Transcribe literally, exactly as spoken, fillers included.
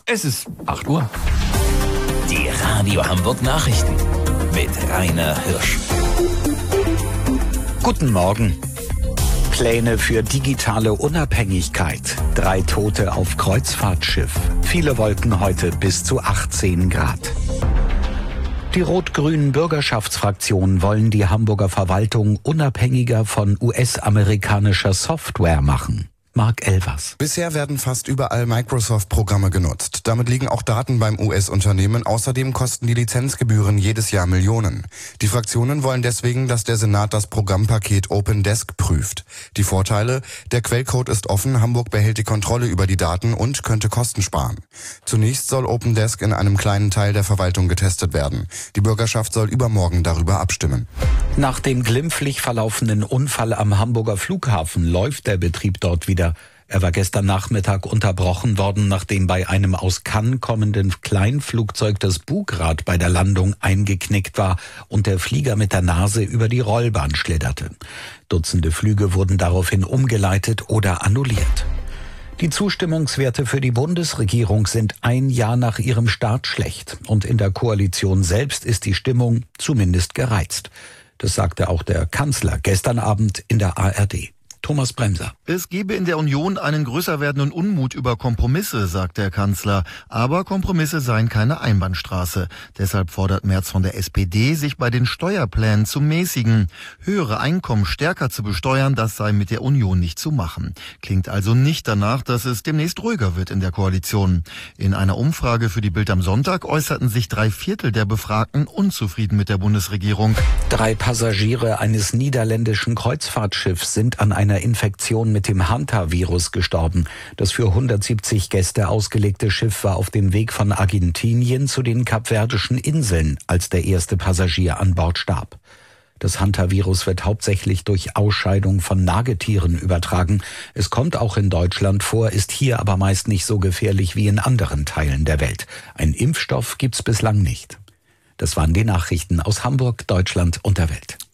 Es ist acht Uhr. Die Radio Hamburg Nachrichten mit Rainer Hirsch. Guten Morgen. Pläne für digitale Unabhängigkeit. Drei Tote auf Kreuzfahrtschiff. Viele Wolken heute bis zu achtzehn Grad. Die rot-grünen Bürgerschaftsfraktionen wollen die Hamburger Verwaltung unabhängiger von U S-amerikanischer Software machen. Mark Elvers. Bisher werden fast überall Microsoft-Programme genutzt. Damit liegen auch Daten beim U S-Unternehmen. Außerdem kosten die Lizenzgebühren jedes Jahr Millionen. Die Fraktionen wollen deswegen, dass der Senat das Programmpaket OpenDesk prüft. Die Vorteile: Der Quellcode ist offen, Hamburg behält die Kontrolle über die Daten und könnte Kosten sparen. Zunächst soll OpenDesk in einem kleinen Teil der Verwaltung getestet werden. Die Bürgerschaft soll übermorgen darüber abstimmen. Nach dem glimpflich verlaufenden Unfall am Hamburger Flughafen läuft der Betrieb dort wieder. Er war gestern Nachmittag unterbrochen worden, nachdem bei einem aus Cannes kommenden Kleinflugzeug das Bugrad bei der Landung eingeknickt war und der Flieger mit der Nase über die Rollbahn schlitterte. Dutzende Flüge wurden daraufhin umgeleitet oder annulliert. Die Zustimmungswerte für die Bundesregierung sind ein Jahr nach ihrem Start schlecht. Und in der Koalition selbst ist die Stimmung zumindest gereizt. Das sagte auch der Kanzler gestern Abend in der A R D. Thomas Bremser. Es gebe in der Union einen größer werdenden Unmut über Kompromisse, sagt der Kanzler. Aber Kompromisse seien keine Einbahnstraße. Deshalb fordert Merz von der S P D, sich bei den Steuerplänen zu mäßigen. Höhere Einkommen stärker zu besteuern, das sei mit der Union nicht zu machen. Klingt also nicht danach, dass es demnächst ruhiger wird in der Koalition. In einer Umfrage für die Bild am Sonntag äußerten sich drei Viertel der Befragten unzufrieden mit der Bundesregierung. Drei Passagiere eines niederländischen Kreuzfahrtschiffs sind an einer Infektion mit dem Hantavirus gestorben. Das für hundertsiebzig Gäste ausgelegte Schiff war auf dem Weg von Argentinien zu den Kapverdischen Inseln, als der erste Passagier an Bord starb. Das Hantavirus wird hauptsächlich durch Ausscheidung von Nagetieren übertragen. Es kommt auch in Deutschland vor, ist hier aber meist nicht so gefährlich wie in anderen Teilen der Welt. Ein Impfstoff gibt's bislang nicht. Das waren die Nachrichten aus Hamburg, Deutschland und der Welt.